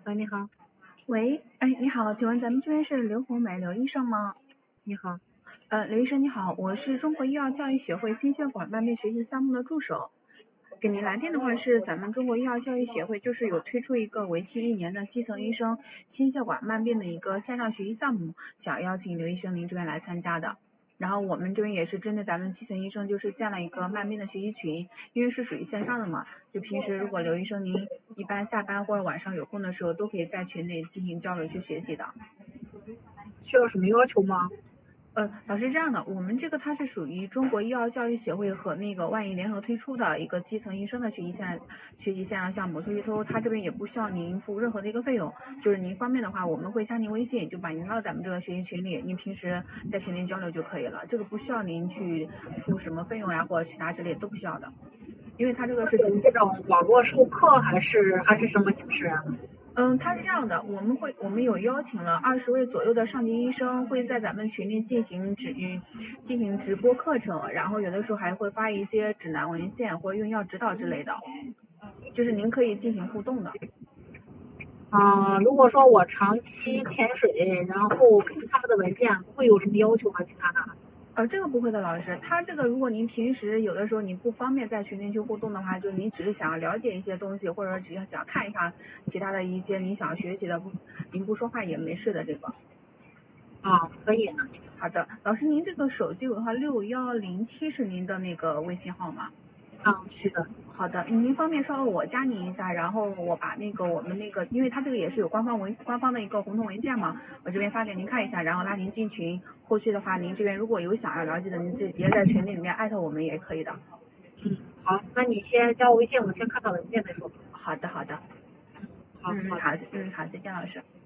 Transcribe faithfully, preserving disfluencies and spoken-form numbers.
喂，你好。 喂，哎，你好，请问咱们这边是刘红梅刘医生吗？ 你好。 呃，刘医生你好，我是中国医药教育协会心血管慢病学习项目的助手。给您来电的话是咱们中国医药教育协会就是有推出一个为期一年的基层医生心血管慢病的一个线上学习项目，想邀请刘医生您这边来参加的。然后我们这边也是针对咱们基层医生就是建了一个慢病的学习群，因为是属于线上的嘛，就平时如果刘医生您一般下班或者晚上有空的时候，都可以在群内进行交流去学习的。 需要什么要求吗？ 呃，老师这样的，我们这个它是属于中国医药教育协会和那个万医联合推出的一个基层医生的学习线学习线上项目，所以说它这边也不需要您付任何的一个费用，就是您方便的话，我们会加您微信，就把您拉到咱们这个学习群里，您平时在群里交流就可以了，这个不需要您去付什么费用呀或者其他之类都不需要的，因为它这个是是这种网络授课还是还是什么形式啊？ 嗯，它是这样的，我们会我们有邀请了二十位左右的上级医生，会在咱们群里进行直进行直播课程，然后有的时候还会发一些指南文献或者用药指导之类的，就是您可以进行互动的。 啊、呃如果说我长期潜水，然后看他们的文件，会有什么要求吗？其他的？ 呃，这个不会的，老师，他这个如果您平时有的时候你不方便在群里去互动的话，就您只是想要了解一些东西，或者只是想看一下其他的一些你想学习的，不，您不说话也没事的这个。 啊，可以。 好的，老师，您这个手机尾号六幺零七是您的那个微信号吗？ 啊，是的。 好的，您方便稍后我加您一下，然后我把那个我们那个，因为它这个也是有官方文官方的一个红头文件嘛，我这边发给您看一下，然后拉您进群。后续的话，您这边如果有想要了解的，您直接在群里面艾特我们也可以的。 嗯，好，那你先加我微信，我先看看文件再说。 好的，好的。 好， 嗯， 好的。 好，嗯，好，再见，老师。